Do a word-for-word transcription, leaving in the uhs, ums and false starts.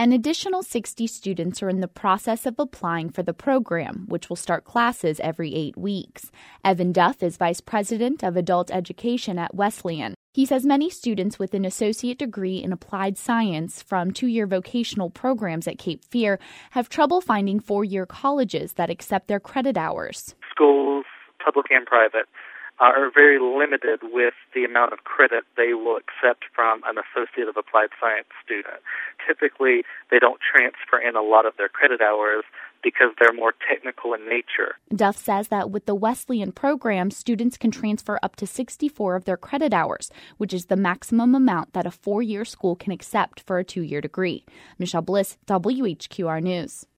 An additional sixty students are in the process of applying for the program, which will start classes every eight weeks. Evan Duff is Vice President of Adult Education at Wesleyan. He says many students with an associate degree in applied science from two-year vocational programs at Cape Fear have trouble finding four-year colleges that accept their credit hours. Schools, public and private, are very limited with the amount of credit they will accept from an Associate of Applied Science student. Typically, they don't transfer in a lot of their credit hours because they're more technical in nature. Duff says that with the Wesleyan program, students can transfer up to sixty-four of their credit hours, which is the maximum amount that a four-year school can accept for a two-year degree. Michelle Bliss, W H Q R News.